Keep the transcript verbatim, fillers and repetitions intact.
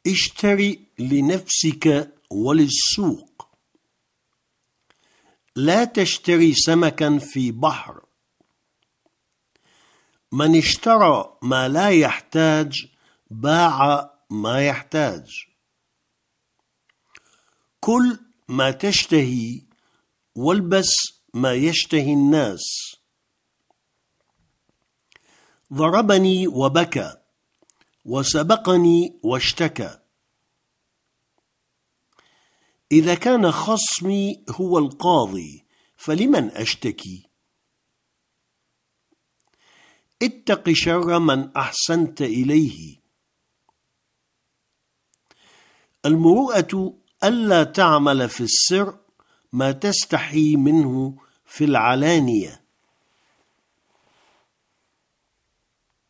اشتري لنفسك وللسوق. لا تشتري سمكا في بحر. من اشترى ما لا يحتاج باع ما يحتاج. كل ما تشتهي والبس ما يشتهي الناس. ضربني وبكى وسبقني واشتكى. إذا كان خصمي هو القاضي فلمن أشتكي؟ اتق شر من أحسنت إليه. المروءة ألا تعمل في السر ما تستحي منه في العلانية.